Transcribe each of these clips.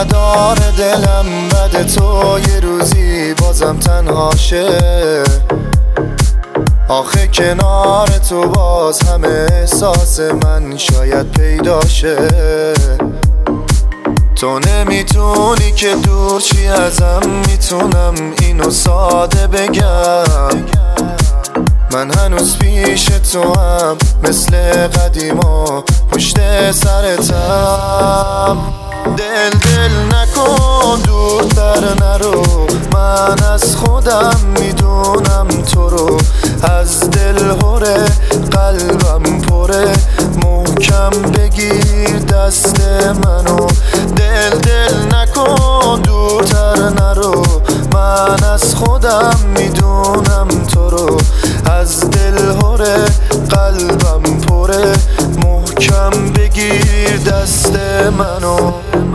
نداره دلم بده تو یه روزی بازم تنهاشه. آخه کنار تو باز همه احساس من شاید پیداشه. تو نمیتونی که دور چی ازم، میتونم اینو ساده بگم. من هنوز پیش تو هم مثل قدیما پشت سرتم. دل نکن دورتر نرو، من از خودم میدونم تو رو. از دل هره قلبم پره، محکم بگیر دست منو. دل نکن دورتر نرو، من از خودم میدونم تو رو. از دل هره قلبم پره، محکم بگیر دست منو.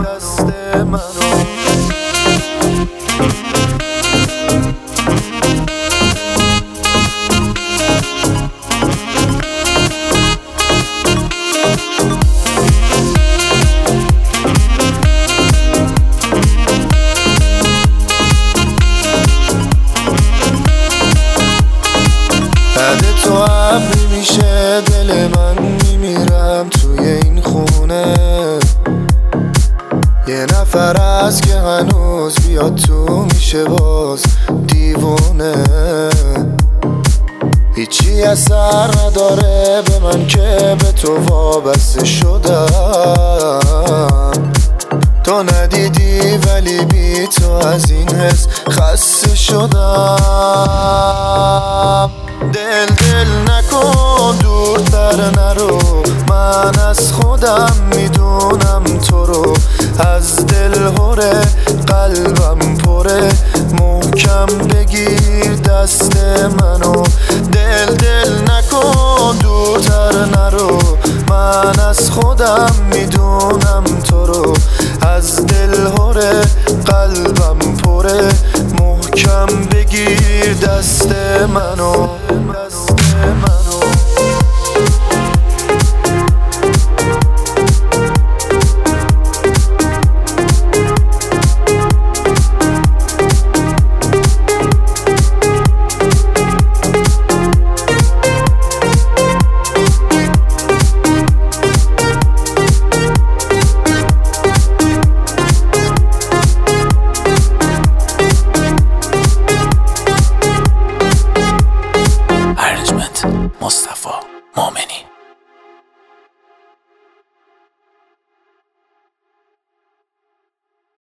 بعد تو ابری میشه دل من، میمیرم توی این خونه. یه نفر از که هنوز بیاد تو میشه باز دیوونه. هیچی اثر نداره به من که به تو وابسته شدم. تو ندیدی ولی بی تو از این حس خسته شدم. دل نکن دورتر نرو، من از خودم میدونم تو رو. از دل هره قلبم پره، محکم بگیر دست منو. دل نکن دورتر نرو، من از خودم میدونم تو رو. از دل هره قلبم پره، محکم بگیر دست منو.